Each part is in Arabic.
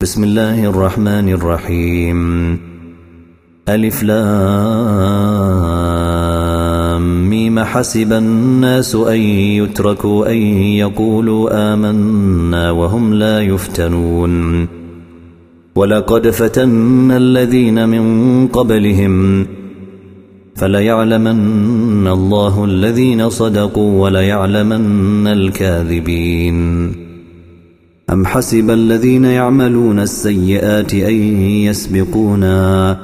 بسم الله الرحمن الرحيم. ألف لام ميم. حسب الناس أن يتركوا أن يقولوا آمنا وهم لا يفتنون. ولقد فتنا الذين من قبلهم فليعلمن الله الذين صدقوا وليعلمن الكاذبين. أم حسب الذين يعملون السيئات أن يسبقونا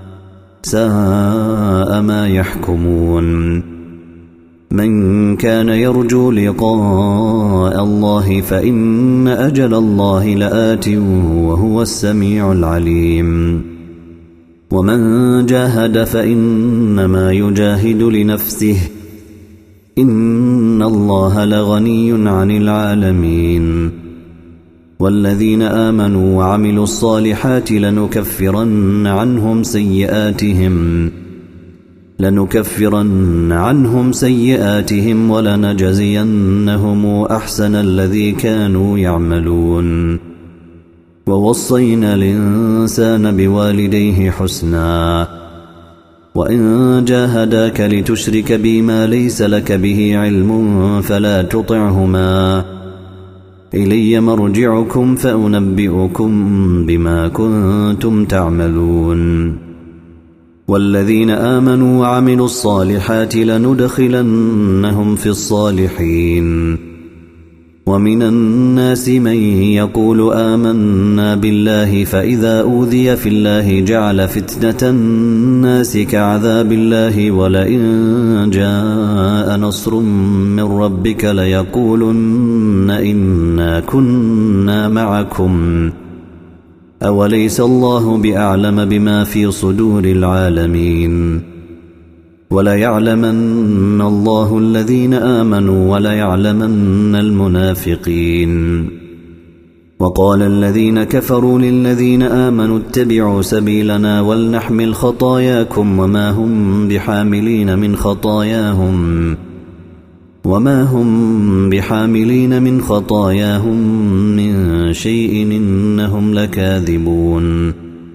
ساء ما يحكمون. من كان يرجو لقاء الله فإن أجل الله لآت وهو السميع العليم. ومن جاهد فإنما يجاهد لنفسه إن الله لغني عن العالمين. والذين آمنوا وعملوا الصالحات لنكفرن عنهم سيئاتهم ولنجزينهم أحسن الذي كانوا يعملون. ووصينا الإنسان بوالديه حسنا وإن جاهداك لتشرك بي ما ليس لك به علم فلا تطعهما إلي مرجعكم فأنبئكم بما كنتم تعملون. والذين آمنوا وعملوا الصالحات لندخلنهم في الصالحين. ومن الناس من يقول آمنا بالله فإذا أوذي في الله جعل فتنة الناس كعذاب الله ولئن جاء نصر من ربك ليقولن إنا كنا معكم أوليس الله بأعلم بما في صدور العالمين. وليعلمن الله الذين آمنوا وليعلمن المنافقين. وقال الذين كفروا للذين آمنوا اتبعوا سبيلنا ولنحمل خطاياكم وما هم بحاملين من خطاياهم من شيء إنهم لكاذبون.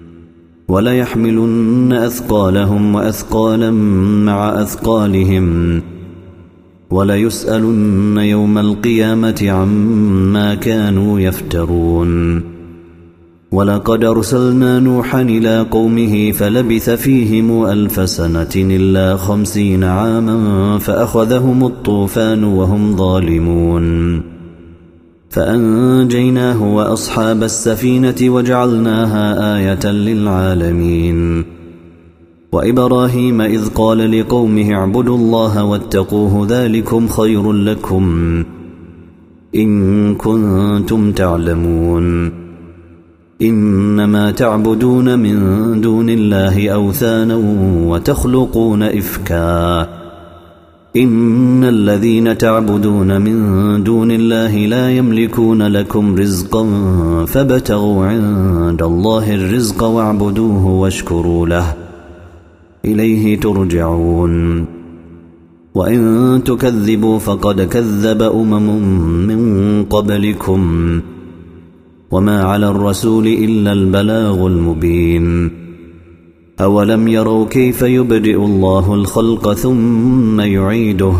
وليحملن أثقالهم وأثقالا مع أثقالهم وليسألن يوم القيامة عما كانوا يفترون. ولقد أرسلنا نوحا إلى قومه فلبث فيهم 1000 سنة إلا 50 عاما فأخذهم الطوفان وهم ظالمون. فأنجيناه وأصحاب السفينة وجعلناها آية للعالمين. وإبراهيم إذ قال لقومه اعبدوا الله واتقوه ذلكم خير لكم إن كنتم تعلمون. إنما تعبدون من دون الله أوثانا وتخلقون إفكا إن الذين تعبدون من دون الله لا يملكون لكم رزقا فابتغوا عند الله الرزق واعبدوه واشكروا له إليه ترجعون. وإن تكذبوا فقد كذب من قبلكم وما على الرسول إلا البلاغ المبين. أولم يروا كيف يبدئ الله الخلق ثم يعيده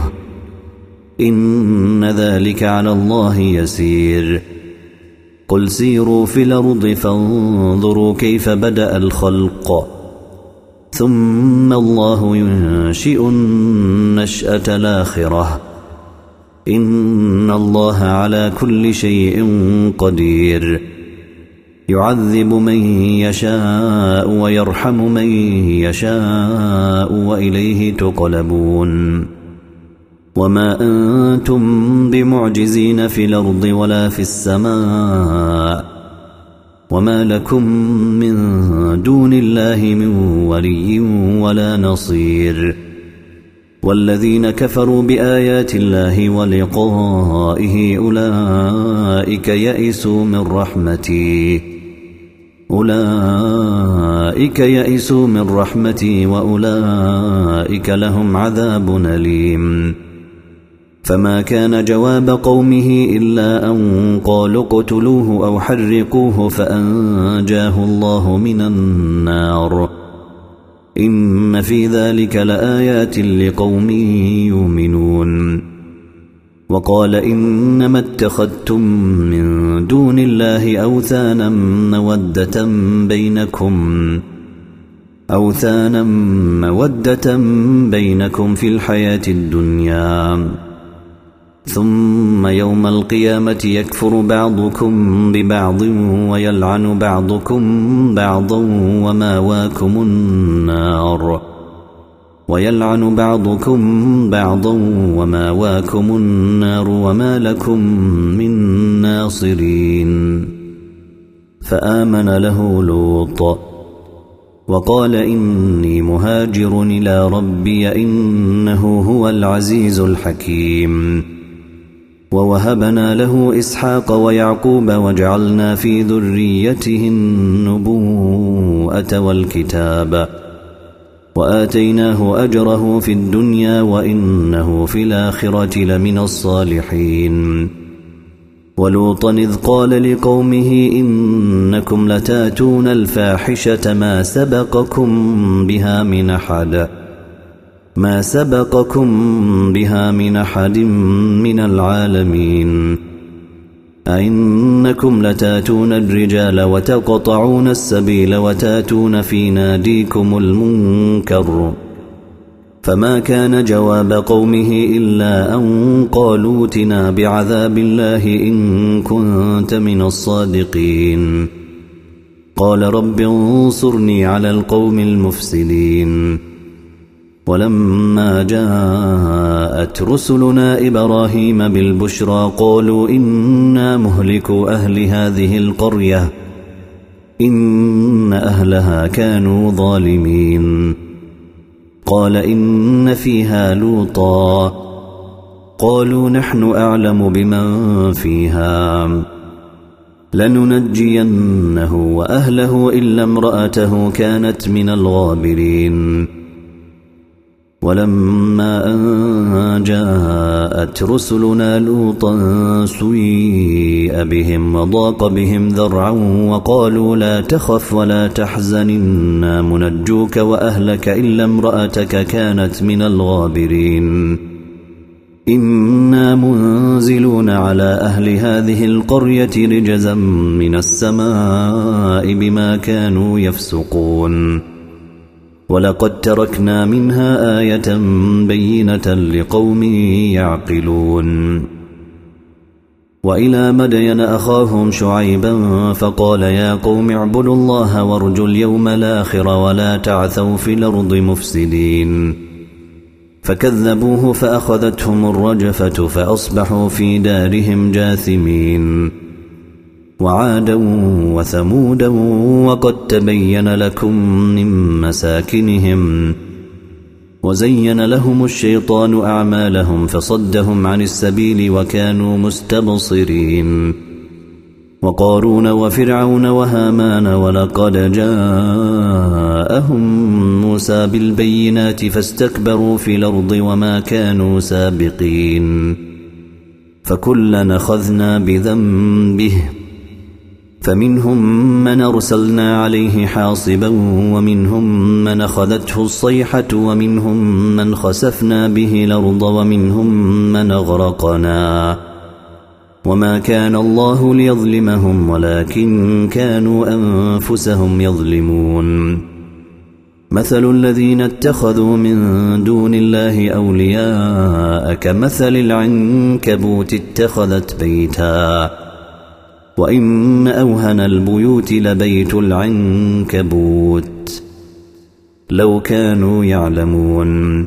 إن ذلك على الله يسير. قل سيروا في الأرض فانظروا كيف بدأ الخلق ثم الله ينشئ النشأة الآخرة إن الله على كل شيء قدير. يعذب من يشاء ويرحم من يشاء وإليه تقلبون. وما أنتم بمعجزين في الأرض ولا في السماء وما لكم من دون الله من ولي ولا نصير. والذين كفروا بآيات الله ولقائه أولئك يئسوا من رحمتي وأولئك لهم عذاب أليم. فما كان جواب قومه إلا أن قالوا اقتلوه أو حرقوه فأنجاه الله من النار إن في ذلك لآيات لقوم يؤمنون وقال إنما اتخذتم من دون الله أوثانا مودة بينكم في الحياة الدنيا ثم يوم القيامة يكفر بعضكم ببعض ويلعن بعضكم بعضا وماواكم النار وما لكم من ناصرين فآمن له لوط وقال إني مهاجر إلى ربي إنه هو العزيز الحكيم ووهبنا له إسحاق ويعقوب وجعلنا في ذريته النبوءة والكتاب وآتيناه أجره في الدنيا وإنه في الآخرة لمن الصالحين ولوطا إذ قال لقومه إنكم لتاتون الفاحشة ما سبقكم بها من أحد من العالمين أئنكم لتاتون الرجال وتقطعون السبيل وتاتون في ناديكم المنكر فما كان جواب قومه إلا أن قالوا ائتنا بعذاب الله إن كنت من الصادقين قال رب انصرني على القوم المفسدين ولما جاءت رسلنا إبراهيم بالبشرى قالوا إنا مهلكوا أهل هذه القرية إن أهلها كانوا ظالمين قال إن فيها لوطا قالوا نحن أعلم بمن فيها لننجينه وأهله إلا امرأته كانت من الغابرين ولما أن جاءت رسلنا لوطا سيء بهم وضاق بهم ذرعا وقالوا لا تخف ولا تحزن إنا منجوك وأهلك إلا امرأتك كانت من الغابرين إنا منزلون على أهل هذه القرية رجزا من السماء بما كانوا يفسقون ولقد تركنا منها آية بينة لقوم يعقلون وإلى مدين أخاهم شعيبا فقال يا قوم اعبدوا الله وارجوا اليوم الآخر ولا تعثوا في الأرض مفسدين فكذبوه فأخذتهم الرجفة فأصبحوا في دارهم جاثمين وعادا وثمودا وقد تبين لكم من مساكنهم وزين لهم الشيطان أعمالهم فصدهم عن السبيل وكانوا مستبصرين وقارون وفرعون وهامان ولقد جاءهم موسى بالبينات فاستكبروا في الأرض وما كانوا سابقين فكلا أخذنا بذنبه فمنهم من أرسلنا عليه حاصبا ومنهم من أخذته الصيحة ومنهم من خسفنا به الأرض ومنهم من أغرقنا وما كان الله ليظلمهم ولكن كانوا أنفسهم يظلمون مثل الذين اتخذوا من دون الله أولياء كمثل العنكبوت اتخذت بيتا وإن أوهن البيوت لبيت العنكبوت لو كانوا يعلمون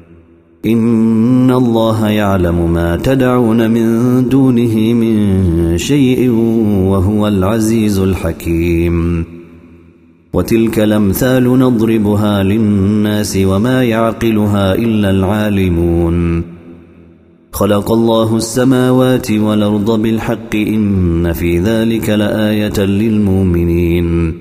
إن الله يعلم ما تدعون من دونه من شيء وهو العزيز الحكيم وتلك الأمثال نضربها للناس وما يعقلها إلا العالمون خلق الله السماوات والأرض بالحق إن في ذلك لآية للمؤمنين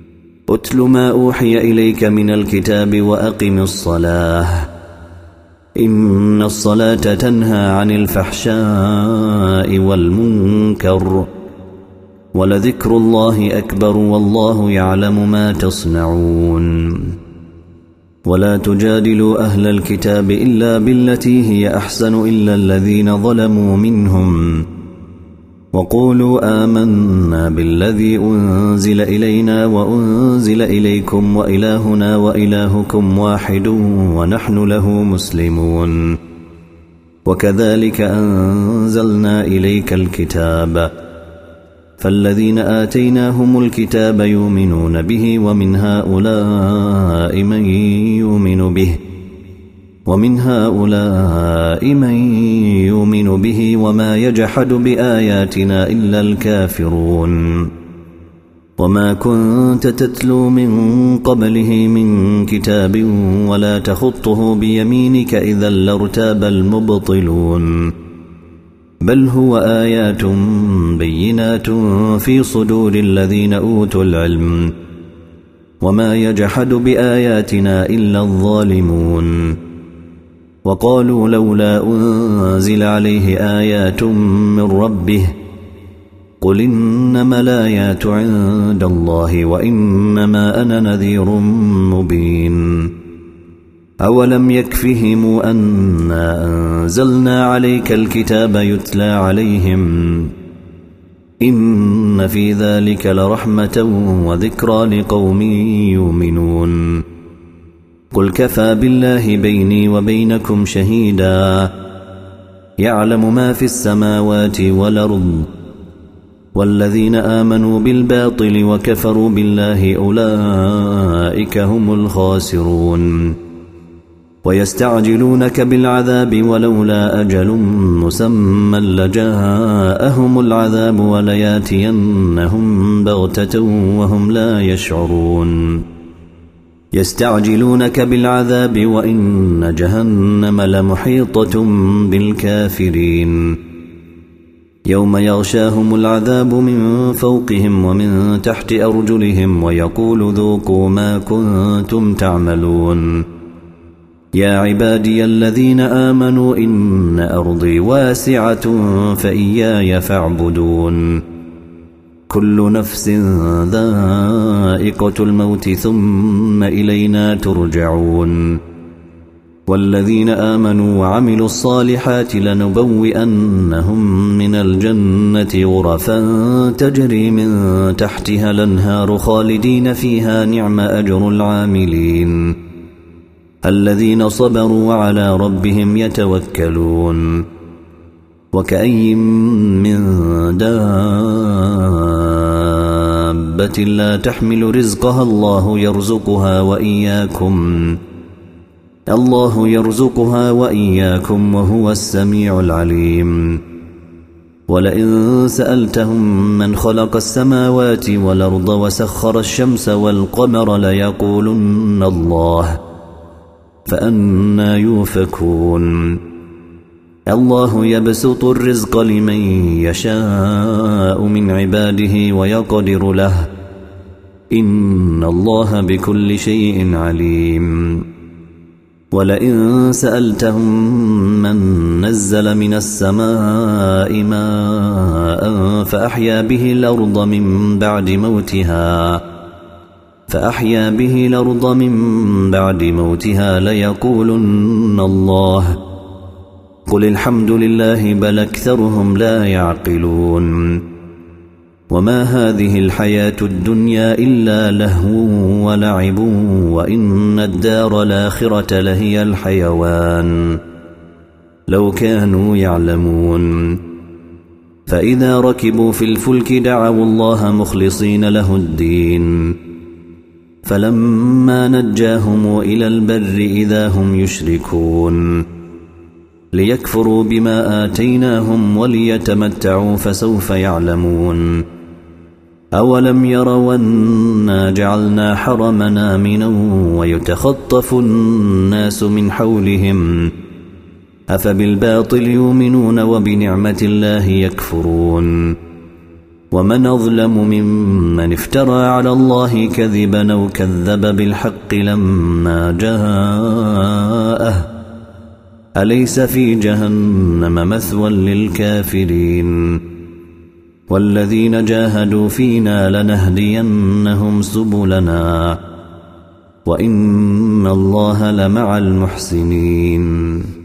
أتل ما أوحي إليك من الكتاب وأقم الصلاة إن الصلاة تنهى عن الفحشاء والمنكر ولذكر الله أكبر والله يعلم ما تصنعون ولا تجادلوا أهل الكتاب إلا بالتي هي أحسن إلا الذين ظلموا منهم وقولوا آمنا بالذي أنزل إلينا وأنزل إليكم وإلهنا وإلهكم واحد ونحن له مسلمون وكذلك أنزلنا إليك الكتاب فالذين آتيناهم الكتاب يؤمنون به ومن هؤلاء من يؤمن به وما يجحد بآياتنا إلا الكافرون وما كنت تتلو من قبله من كتاب ولا تخطه بيمينك إذا لارتاب المبطلون بل هو آيات بينات في صدور الذين أوتوا العلم وما يجحد بآياتنا إلا الظالمون وقالوا لولا أنزل عليه آيات من ربه قل إنما الآيات عند الله وإنما أنا نذير مبين أولم يكفهم أنا أنزلنا عليك الكتاب يتلى عليهم إن في ذلك لرحمة وذكرى لقوم يؤمنون قل كفى بالله بيني وبينكم شهيدا يعلم ما في السماوات والأرض والذين آمنوا بالباطل وكفروا بالله أولئك هم الخاسرون ويستعجلونك بالعذاب ولولا أجل مسمى لجاءهم العذاب ولياتينهم بغتة وهم لا يشعرون يستعجلونك بالعذاب وإن جهنم لمحيطة بالكافرين يوم يغشاهم العذاب من فوقهم ومن تحت أرجلهم ويقول ذوقوا ما كنتم تعملون يا عبادي الذين آمنوا إن أرضي واسعة فإياي فاعبدون كل نفس ذائقة الموت ثم إلينا ترجعون والذين آمنوا وعملوا الصالحات لنبوئنهم من الجنة غرفا تجري من تحتها الأنهار خالدين فيها نعم أجر العاملين الذين صبروا وعلى ربهم يتوكلون وكأي من دابة لا تحمل رزقها الله يرزقها وإياكم وهو السميع العليم ولئن سألتهم من خلق السماوات والأرض وسخر الشمس والقمر ليقولن الله فأنى يؤفكون الله يبسط الرزق لمن يشاء من عباده ويقدر له إن الله بكل شيء عليم ولئن سألتهم من نزل من السماء ماء فأحيا به الأرض من بعد موتها ليقولن الله قل الحمد لله بل أكثرهم لا يعقلون وما هذه الحياة الدنيا إلا لهو ولعب وإن الدار الآخرة لهي الحيوان لو كانوا يعلمون فإذا ركبوا في الفلك دعوا الله مخلصين له الدين فلما نجاهم إلى البر إذا هم يشركون ليكفروا بما آتيناهم وليتمتعوا فسوف يعلمون أولم يروا أنا جعلنا حرمنا آمنا ويتخطف الناس من حولهم أفبالباطل يؤمنون وبنعمة الله يكفرون ومن أظلم ممن افترى على الله كذبا أو كذب بالحق لما جاءه أليس في جهنم مثوى للكافرين والذين جاهدوا فينا لنهدينهم سبلنا وإن الله لمع المحسنين